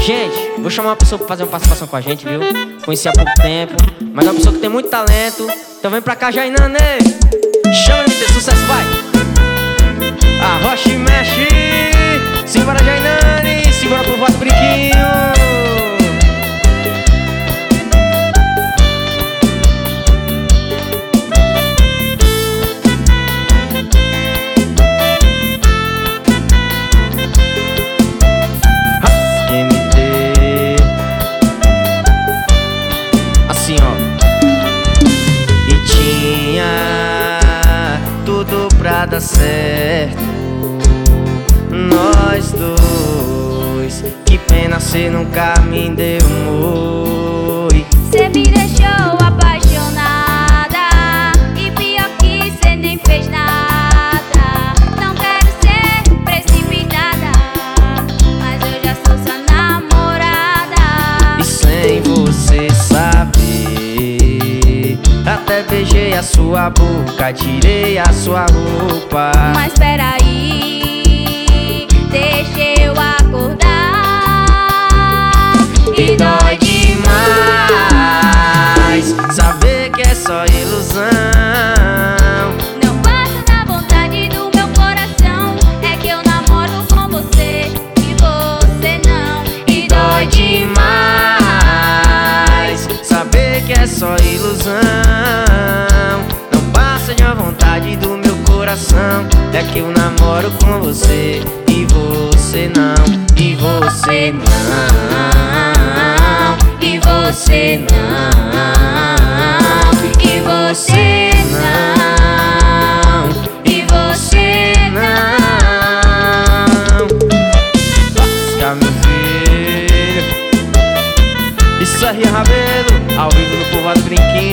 Gente, vou chamar uma pessoa pra fazer uma participação com a gente, viu? Conheci há pouco tempo, mas é uma pessoa que tem muito talento. Então vem pra cá, Jainane. Chama, MT, sucesso, vai! Arrocha e mexe. Simbora, Jainane. Simbora pro voto brinquinho. Pra dar certo, nós dois. Que pena cê nunca me deu oi. Cê me deixou apaixonada, e pior que cê nem fez nada. Não quero ser precipitada, mas eu já sou sua namorada. E sem você saber, até beijei a sua boca, tirei a sua roupa. Mas peraí, deixa eu acordar. E dói demais saber que é só ilusão. Não passa da vontade do meu coração. É que eu namoro com você e você não. E dói demais saber que é só ilusão. A vontade do meu coração é que eu namoro com você e você não, e você não, e você não, e você não, e você não. Lasca, meu filho. Isso aí, Rabelo, ao vivo no Povoado Brinquinho.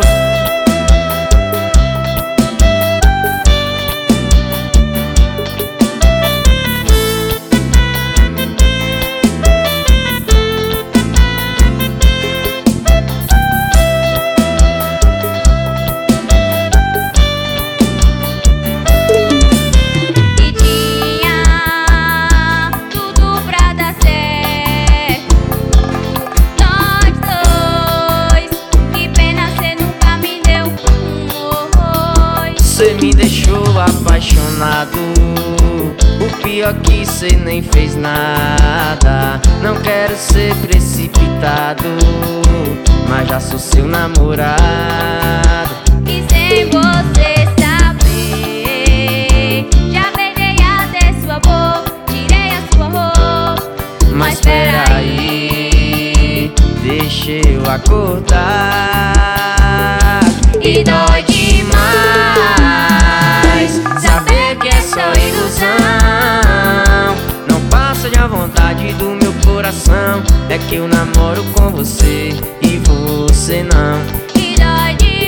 Você me deixou apaixonado, o pior que cê nem fez nada. Não quero ser precipitado, mas já sou seu namorado. E sem você saber, já beijei até sua boca, tirei a sua roupa. Mas peraí, deixa eu acordar. E dói demais saber que é só ilusão. Não passa de a vontade do meu coração. É que eu namoro com você e você não. E dói demais